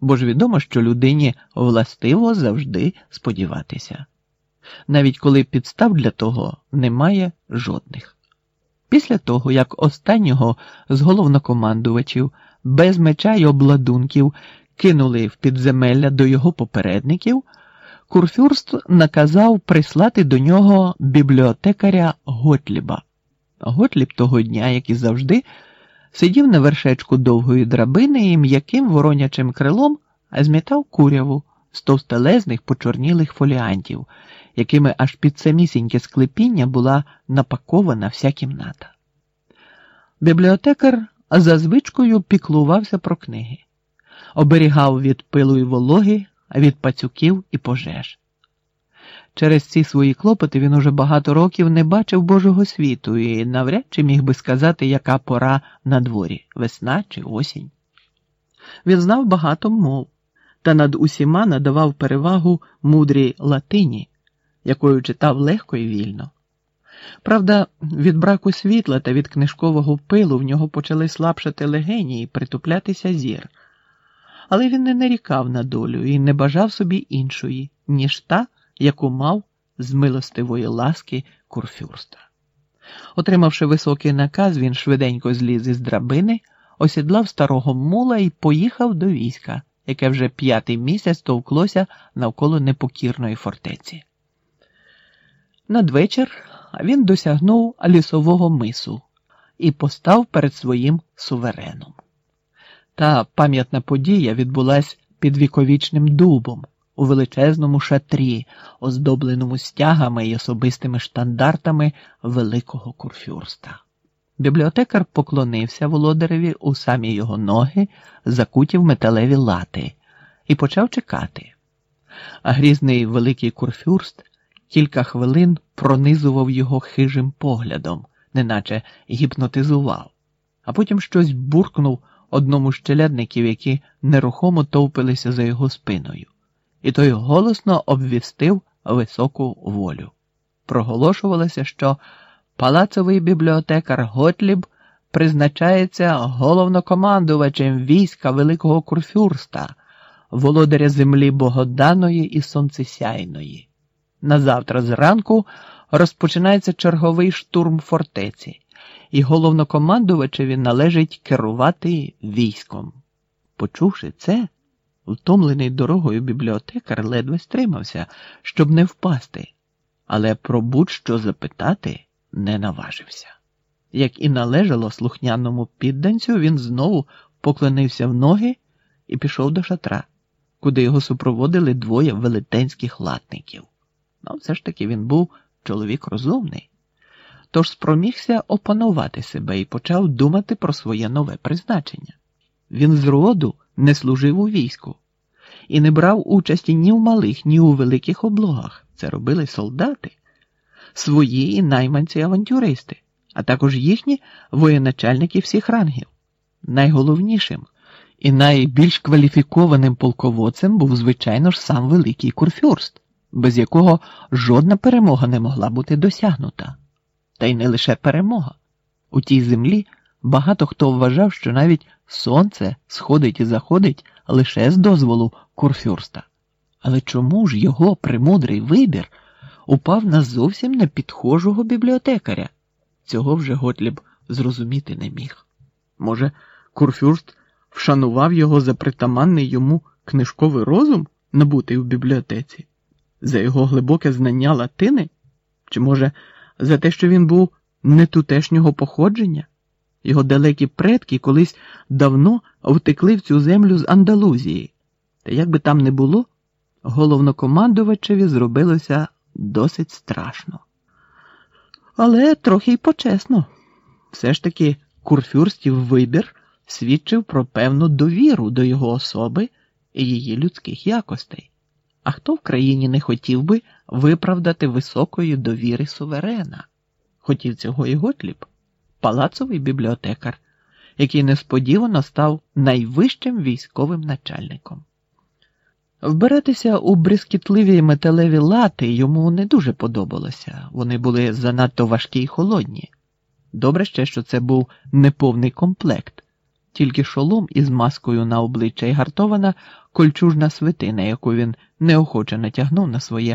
бо ж відомо, що людині властиво завжди сподіватися, навіть коли підстав для того немає жодних. Після того, як останнього з головнокомандувачів без меча й обладунків кинули в підземелля до його попередників, курфюрст наказав прислати до нього бібліотекаря Готліба. Готліб того дня, як і завжди, сидів на вершечку довгої драбини і м'яким воронячим крилом змітав куряву з товстелезних почорнілих фоліантів, якими аж під самісіньке склепіння була напакована вся кімната. Бібліотекар за звичкою піклувався про книги, оберігав від пилу й вологи, від пацюків і пожеж. Через ці свої клопоти він уже багато років не бачив Божого світу і навряд чи міг би сказати, яка пора на дворі – весна чи осінь. Він знав багато мов, та над усіма надавав перевагу мудрій латині, якою читав легко і вільно. Правда, від браку світла та від книжкового пилу в нього почали слабшати легені і притуплятися зір. Але він не нарікав на долю і не бажав собі іншої, ніж та, яку мав з милостивої ласки курфюрста. Отримавши високий наказ, він швиденько зліз із драбини, осідлав старого мула і поїхав до війська, яке вже 5-й місяць товклося навколо непокірної фортеці. Надвечір він досягнув лісового мису і постав перед своїм сувереном. Та пам'ятна подія відбулась під віковічним дубом, у величезному шатрі, оздобленому стягами й особистими штандартами великого курфюрста. Бібліотекар поклонився володареві у самі його ноги, закуті в металеві лати, і почав чекати. А грізний великий курфюрст кілька хвилин пронизував його хижим поглядом, неначе гіпнотизував, а потім щось буркнув одному з челядників, які нерухомо товпилися за його спиною, і той голосно обвістив високу волю. Проголошувалося, що палацовий бібліотекар Готліб призначається головнокомандувачем війська великого курфюрста, володаря землі Богоданої і Сонцесяйної. Назавтра зранку розпочинається черговий штурм фортеці, і головнокомандувачеві належить керувати військом. Почувши це, втомлений дорогою бібліотекар ледве стримався, щоб не впасти, але про будь-що запитати не наважився. Як і належало слухняному підданцю, він знову поклонився в ноги і пішов до шатра, куди його супроводили двоє велетенських латників. Ну, все ж таки він був чоловік розумний, тож спромігся опанувати себе і почав думати про своє нове призначення. Він зроду не служив у війську і не брав участі ні в малих, ні у великих облогах. Це робили солдати, свої і найманці-авантюристи, а також їхні воєначальники всіх рангів. Найголовнішим і найбільш кваліфікованим полководцем був, звичайно ж, сам великий курфюрст, без якого жодна перемога не могла бути досягнута. Та й не лише перемога. У тій землі багато хто вважав, що навіть сонце сходить і заходить лише з дозволу курфюрста. Але чому ж його премудрий вибір упав на зовсім непідхожого бібліотекаря? Цього вже Готліб зрозуміти не міг. Може, курфюрст вшанував його за притаманний йому книжковий розум, набутий у бібліотеці? За його глибоке знання латини? Чи, може, за те, що він був нетутешнього походження? Його далекі предки колись давно втекли в цю землю з Андалузії. Та як би там не було, головнокомандувачеві зробилося досить страшно. Але трохи й почесно. Все ж таки курфюрстів вибір свідчив про певну довіру до його особи і її людських якостей. А хто в країні не хотів би виправдати високої довіри суверена? Хотів цього і Готліб, палацовий бібліотекар, який несподівано став найвищим військовим начальником. Вбиратися у бризкітливі металеві лати йому не дуже подобалося, вони були занадто важкі й холодні. Добре ще, що це був неповний комплект, тільки шолом із маскою на обличчя і гартована кольчужна свитина, яку він неохоче натягнув на своє